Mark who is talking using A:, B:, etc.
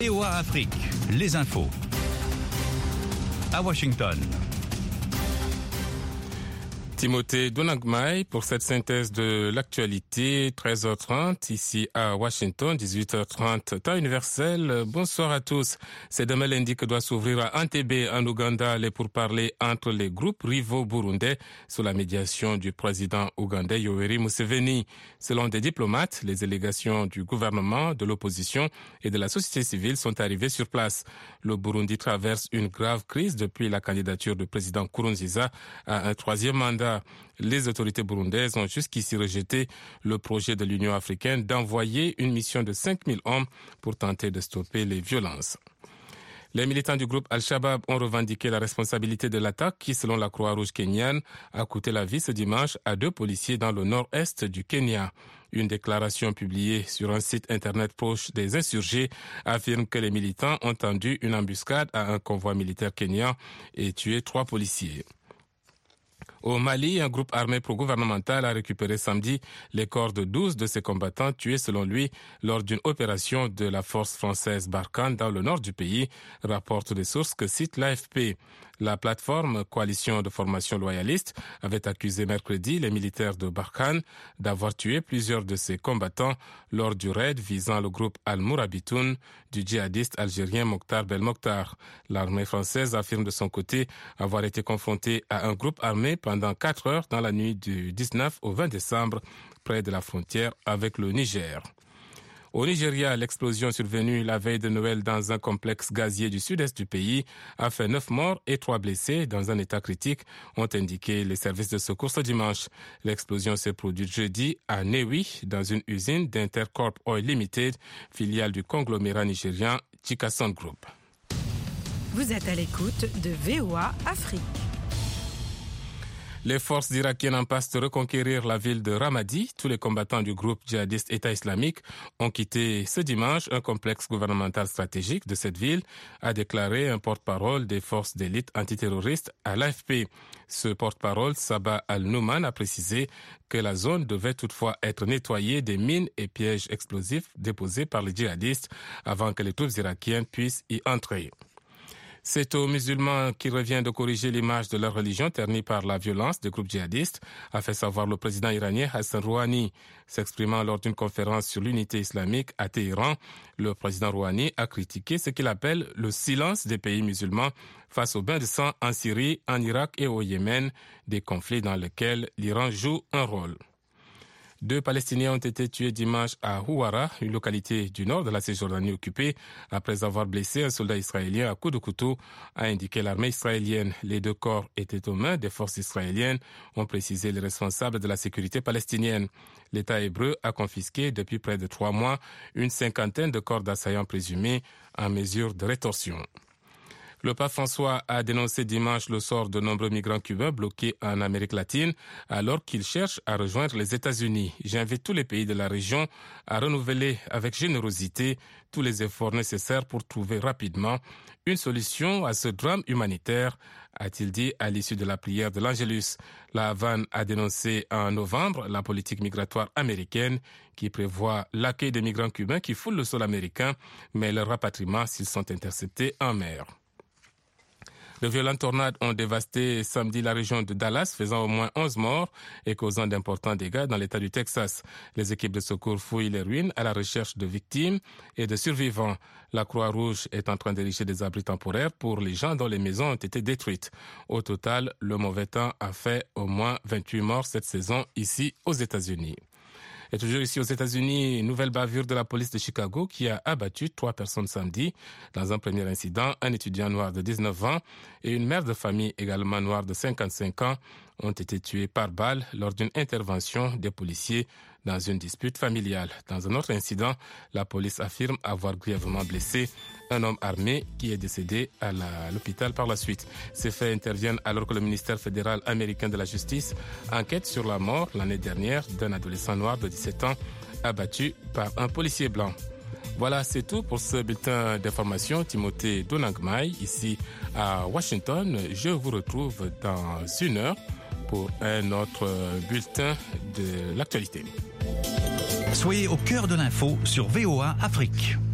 A: VOA Afrique, les infos. À Washington.
B: Timothée Donangmai pour cette synthèse de l'actualité, 13h30 ici à Washington, 18h30 temps universel. Bonsoir à tous. C'est demain lundi que doit s'ouvrir à Entebbe en Ouganda les pourparlers entre les groupes rivaux burundais sous la médiation du président ougandais Yoweri Museveni. Selon des diplomates, les délégations du gouvernement, de l'opposition et de la société civile sont arrivées sur place. Le Burundi traverse une grave crise depuis la candidature du président Nkurunziza à un troisième mandat. Les autorités burundaises ont jusqu'ici rejeté le projet de l'Union africaine d'envoyer une mission de 5000 hommes pour tenter de stopper les violences. Les militants du groupe Al-Shabaab ont revendiqué la responsabilité de l'attaque qui, selon la Croix-Rouge kenyane, a coûté la vie ce dimanche à 2 policiers dans le nord-est du Kenya. Une déclaration publiée sur un site internet proche des insurgés affirme que les militants ont tendu une embuscade à un convoi militaire kenyan et tué 3 policiers. Au Mali, un groupe armé pro-gouvernemental a récupéré samedi les corps de 12 de ses combattants tués selon lui lors d'une opération de la force française Barkhane dans le nord du pays, rapportent des sources que cite l'AFP. La plateforme Coalition de formation loyaliste avait accusé mercredi les militaires de Barkhane d'avoir tué plusieurs de ses combattants lors du raid visant le groupe Al-Mourabitoun du djihadiste algérien Mokhtar Belmokhtar. L'armée française affirme de son côté avoir été confrontée à un groupe armé pendant 4 heures dans la nuit du 19 au 20 décembre près de la frontière avec le Niger. Au Nigeria, l'explosion survenue la veille de Noël dans un complexe gazier du sud-est du pays a fait 9 morts et 3 blessés dans un état critique, ont indiqué les services de secours ce dimanche. L'explosion s'est produite jeudi à Newi, dans une usine d'Intercorp Oil Limited, filiale du conglomérat nigérian Chikasan Group.
C: Vous êtes à l'écoute de VOA Afrique.
B: Les forces irakiennes en passe de reconquérir la ville de Ramadi. Tous les combattants du groupe djihadiste État islamique ont quitté ce dimanche un complexe gouvernemental stratégique de cette ville, a déclaré un porte-parole des forces d'élite antiterroristes à l'AFP. Ce porte-parole, Sabah Al-Nouman, a précisé que la zone devait toutefois être nettoyée des mines et pièges explosifs déposés par les djihadistes avant que les troupes irakiennes puissent y entrer. C'est aux musulmans qui revient de corriger l'image de leur religion ternie par la violence des groupes djihadistes, a fait savoir le président iranien Hassan Rouhani. S'exprimant lors d'une conférence sur l'unité islamique à Téhéran, le président Rouhani a critiqué ce qu'il appelle le silence des pays musulmans face au bain de sang en Syrie, en Irak et au Yémen, des conflits dans lesquels l'Iran joue un rôle. 2 Palestiniens ont été tués dimanche à Houara, une localité du nord de la Cisjordanie occupée, après avoir blessé un soldat israélien à coups de couteau, a indiqué l'armée israélienne. Les 2 corps étaient aux mains des forces israéliennes, ont précisé les responsables de la sécurité palestinienne. L'État hébreu a confisqué depuis près de 3 mois une 50aine de corps d'assaillants présumés en mesure de rétorsion. Le pape François a dénoncé dimanche le sort de nombreux migrants cubains bloqués en Amérique latine alors qu'ils cherchent à rejoindre les États-Unis. J'invite tous les pays de la région à renouveler avec générosité tous les efforts nécessaires pour trouver rapidement une solution à ce drame humanitaire, a-t-il dit à l'issue de la prière de l'Angélus. La Havane a dénoncé en novembre la politique migratoire américaine qui prévoit l'accueil des migrants cubains qui foulent le sol américain, mais leur rapatriement s'ils sont interceptés en mer. De violentes tornades ont dévasté samedi la région de Dallas, faisant au moins 11 morts et causant d'importants dégâts dans l'État du Texas. Les équipes de secours fouillent les ruines à la recherche de victimes et de survivants. La Croix-Rouge est en train d'ériger des abris temporaires pour les gens dont les maisons ont été détruites. Au total, le mauvais temps a fait au moins 28 morts cette saison ici aux États-Unis. Et toujours ici aux États-Unis, une nouvelle bavure de la police de Chicago qui a abattu 3 personnes samedi. Dans un premier incident, un étudiant noir de 19 ans et une mère de famille également noire de 55 ans ont été tués par balle lors d'une intervention des policiers dans une dispute familiale. Dans un autre incident, la police affirme avoir grièvement blessé un homme armé qui est décédé à l'hôpital par la suite. Ces faits interviennent alors que le ministère fédéral américain de la Justice enquête sur la mort l'année dernière d'un adolescent noir de 17 ans abattu par un policier blanc. Voilà, c'est tout pour ce bulletin d'information. Timothée Donangmai, ici à Washington. Je vous retrouve dans 1 heure pour un autre bulletin de l'actualité.
A: Soyez au cœur de l'info sur VOA Afrique.